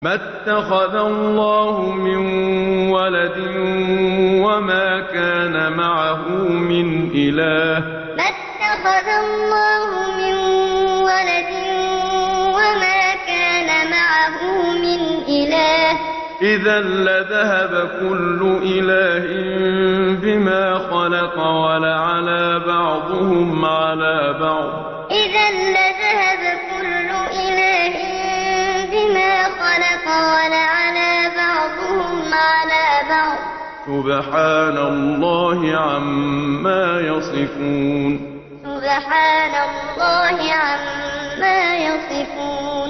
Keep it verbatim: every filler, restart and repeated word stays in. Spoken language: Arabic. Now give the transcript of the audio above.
ما اتخذ الله من ولد وما كان معه من إله ما اتخذ الله من ولد وما كان معه من إله إذا لذهب كل إله بما خلق ولعلى بعضهم على بعض إذا لذهب كل إله بما خلق ولعلى بعضهم على بعض سبحان الله عما يصفون سبحان الله عما يصفون